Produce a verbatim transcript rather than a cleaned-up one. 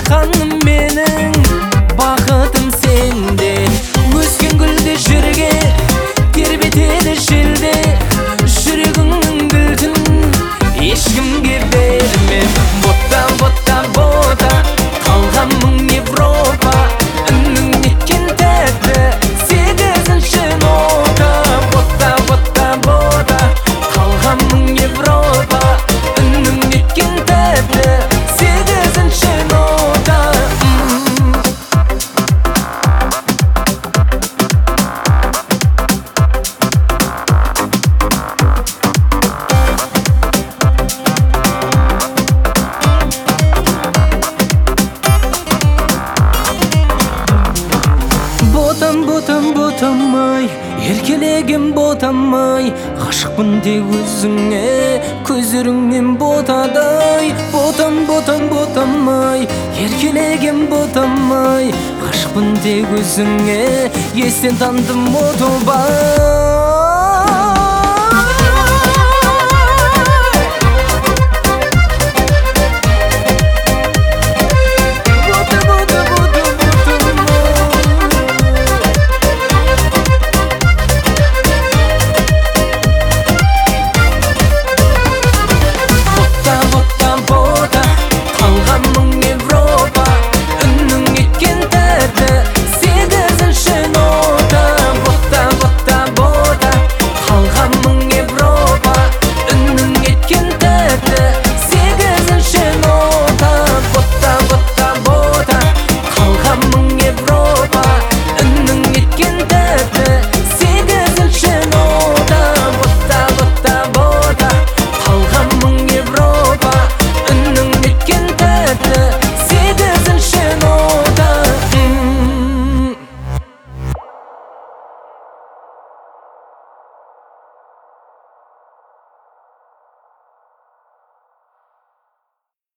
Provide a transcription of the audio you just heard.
жақаным менің, бақытым сенде. Өскен гүлде жерге тербетеді желде, жүрегіңнің кілтін ешкімге бермем. Бота, бота, бота, қалған мың Европа, үнің неткен тәтті сегізінші нота. Бота, бота, бота, қалған мың Европа, үнің неткен тәтті сегізінші нота. Ботам, ботам, ботам-ай, еркелеген ботам-ай, ғашықпын тек өзіңе, көздеріңнен ботадай. Ботам, ботам, ботам-ай, еркелеген ботам-ай, ғашықпын тек өзіңе, естен тандым отобай.